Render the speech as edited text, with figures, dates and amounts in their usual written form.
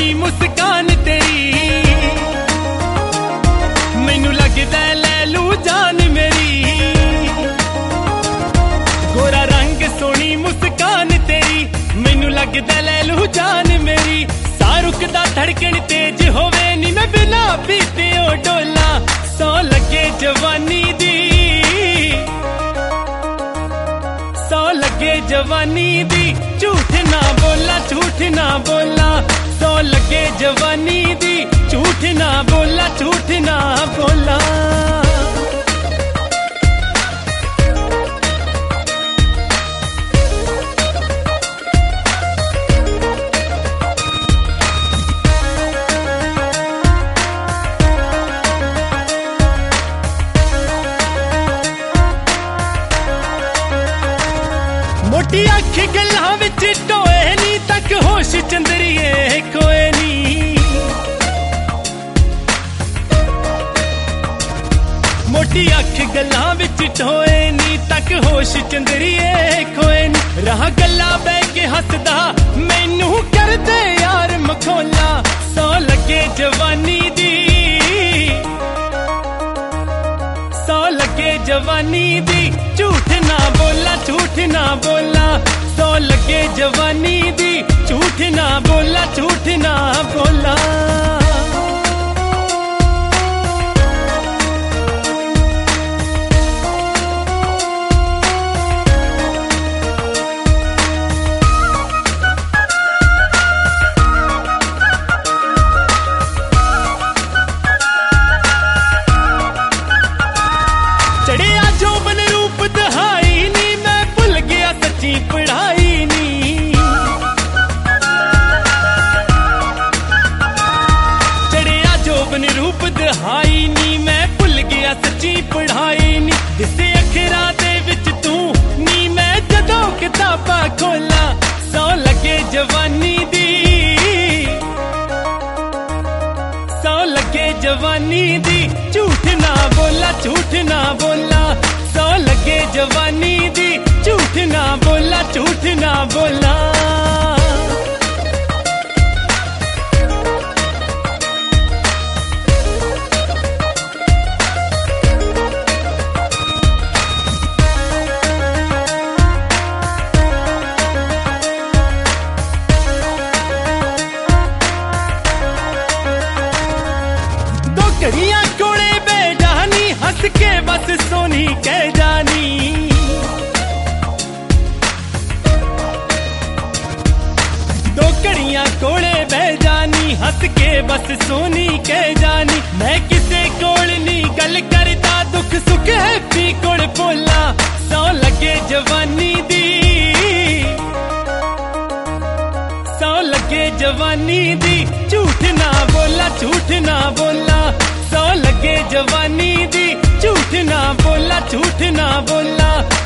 सोहनी मुस्कान तेरी, मैनू लगदा लै लू जान मेरी। गोरा रंग सोहनी मुस्कान तेरी, मैनू लगदा लै लू जान मेरी। शाहरुख दा धड़कन तेज होवे नी मैं बिना पीते ओ डोला। सौ लगे जवानी दी, सौ लगे जवानी दी, झूठ ना बोला झूठ ना बोला। सौ लगे जवानी दी, झूठ ना बोला झूठ ना बोला। मोटी अख गल्लां विच टोए नी, तक होश चंदरिए कोए नी। मोटी अख गल्लां विच टोए नी, तक होश चंदरिए कोए नी। राह गल्ला बह के हसदा मैनू कर दे यार मखौला। सौ लगे जवानी दी, सौ लगे जवानी दी, झूठ ना बोला झूठ ना बोला। सौ लगे जवानी दी, झूठ ना बोला झूठ ना बोला। चढ़िया जोबन रूप दहाई नी, मैं भुल गया सच्ची पढ़ाई नी। चढ़िया जोबन रूप दहाई नी, मैं भुल गया सच्ची पढ़ाई नी। दिसे अखरा दे विच तू नी, मैं जदों किताबां खोला। सौ लगे जवानी दी, सौ लगे जवानी दी, झूठ ना बोला झूठ ना बोला। सौ लगे जवानी दी, झूठ ना बोला झूठ ना बोला। दो घड़ियां कोले बेजानी, हंस के बस सोनी कह जानी। दो घड़ियां कोले बह जानी, हंस के बस सोनी कह जानी। मैं किसे कोल नी गल करदा, दुख सुख हैप्पी कोल बोला। सौ लगे जवानी दी, सौ लगे जवानी दी, झूठ ना बोला झूठ ना बोला। सौ लगे जवानी दी, झूठ ना बोला झूठ ना बोला।